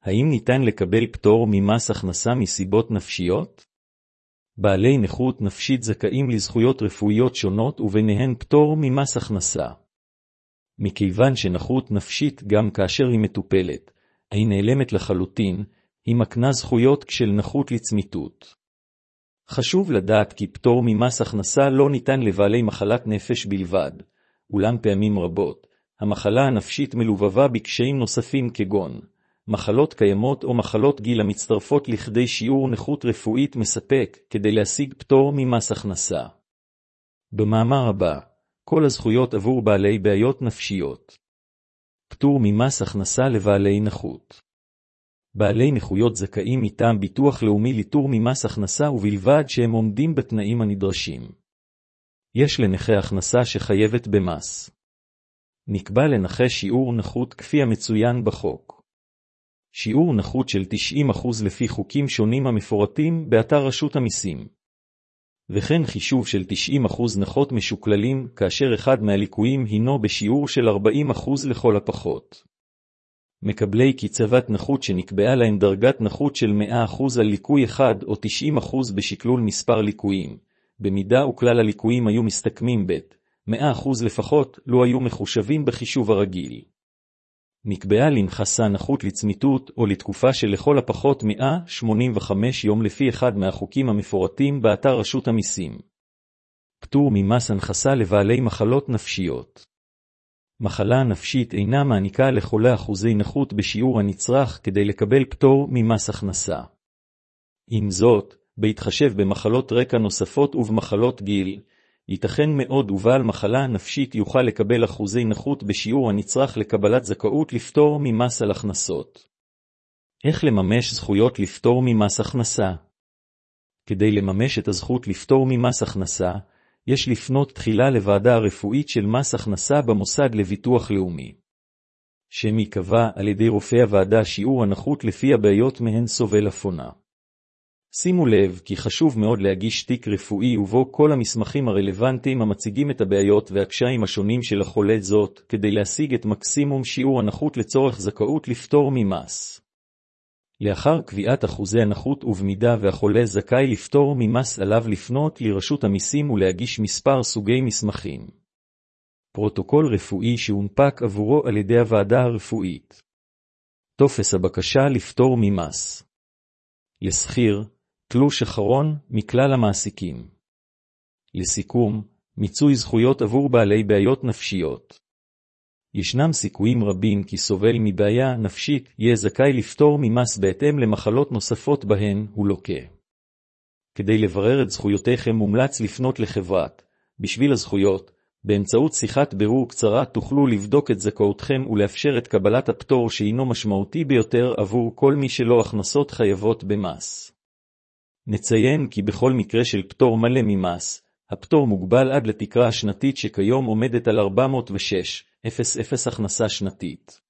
האם ניתן לקבל פטור ממס הכנסה מסיבות נפשיות? בעלי נכות נפשית זכאים לזכויות רפואיות שונות וביניהן פטור ממס הכנסה. מכיוון שנכות נפשית גם כאשר היא מטופלת, היא נעלמת לחלוטין, היא מקנה זכויות של נכות לצמיתות. חשוב לדעת כי פטור ממס הכנסה לא ניתן לבעלי מחלת נפש בלבד, אולם פעמים רבות, המחלה הנפשית מלווה בקשיים נוספים כגון מחלות קיימות או מחלות גיל המצטרפות לכדי שיעור נכות רפואית מספק כדי להשיג פטור ממס הכנסה. במאמר הבא, כל הזכויות עבור בעלי בעיות נפשיות. פטור ממס הכנסה לבעלי נכות. בעלי נכויות זכאים מטעם ביטוח לאומי לפטור ממס הכנסה ובלבד שהם עומדים בתנאים הנדרשים. יש לנכה הכנסה שחייבת במס. נקבע לנכה שיעור נכות כפי המצוין בחוק. שיעור נכות של 90% לפי חוקים שונים המפורטים באתר רשות המיסים. וכן חישוב של 90% נכות משוקללים כאשר אחד מהליקויים הינו בשיעור של 40% לכל הפחות. מקבלי קצבת נכות שנקבעה להם דרגת נכות של 100% על ליקוי אחד או 90% בשקלול מספר ליקויים, במידה וכלל הליקויים היו מסתכמים 100% לפחות, לא היו מחושבים בחישוב הרגיל. נקבעה לנכסה נכות לצמיתות או לתקופה של לכל הפחות 185 יום לפי אחד מהחוקים המפורטים באתר רשות המיסים. פטור ממס הנכסה לבעלי מחלות נפשיות. מחלה נפשית אינה מעניקה לחולה אחוזי נכות בשיעור הנצרך כדי לקבל פטור ממס הכנסה. עם זאת, בהתחשב במחלות רקע נוספות ובמחלות גיל, ייתכן מאוד ובעל מחלה נפשית יוכל לקבל אחוזי נכות בשיעור הנצרך לקבלת זכאות לפטור ממס על הכנסות. איך לממש זכויות לפטור ממס הכנסה? כדי לממש את הזכות לפטור ממס הכנסה, יש לפנות תחילה לוועדה הרפואית של מס הכנסה במוסד לביטוח לאומי. שם ייקבע על ידי רופא הוועדה שיעור הנכות לפי הבעיות מהן סובל הפונה. שימו לב כי חשוב מאוד להגיש תיק רפואי ובו כל המסמכים הרלוונטיים המציגים את הבעיות והקשיים השונים של החולה זאת, כדי להשיג את מקסימום שיעור הנכות לצורך זכאות לפטור ממס. לאחר קביעת אחוזי הנכות ובמידה והחולה זכאי לפטור ממס עליו לפנות לרשות המיסים ולהגיש מספר סוגי מסמכים. פרוטוקול רפואי שהונפק עבורו על ידי הוועדה הרפואית. טופס הבקשה לפטור ממס. לשכיר, תלוש אחרון מכלל המעסיקים. לסיכום, מיצוי זכויות עבור בעלי בעיות נפשיות. ישנם סיכויים רבים כי סובל מבעיה נפשית יהיה זכאי לפטור ממס בהתאם למחלות נוספות בהן הוא לוקה. כדי לברר את זכויותיכם מומלץ לפנות לחברת בשביל הזכויות. באמצעות שיחת בירור קצרה תוכלו לבדוק את זכאותכם ולאפשר את קבלת הפטור שהינו משמעותי ביותר עבור כל מי שלא הכנסות חייבות במס. נציין כי בכל מקרה של פטור מלא ממס, הפטור מוגבל עד לתקרה השנתית שכיום עומדת על 406,000 הכנסה שנתית.